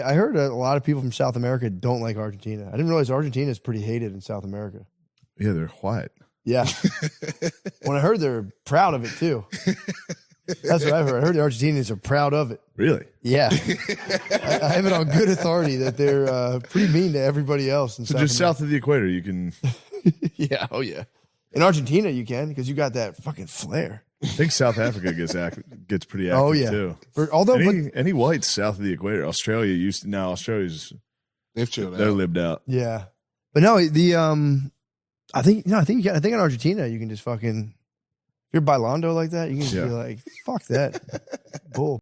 I heard a lot of people from South America don't like Argentina. I didn't realize Argentina is pretty hated in South America. Yeah, they're white. Yeah. When I heard they're proud of it too. That's what I heard. I heard the Argentinians are proud of it. Really? Yeah. I have it on good authority that they're pretty mean to everybody else. In So South just America. south of the equator, you can. Yeah. Oh, yeah. In Argentina, you can because you got that fucking flair. I think South Africa gets pretty active Oh, yeah. too. Although, Any whites south of the equator, Australia's They've chilled they're out. lived out. yeah. But no, I think in Argentina, you can just fucking, if you're bailando like that, you can just be like, fuck that. Bull.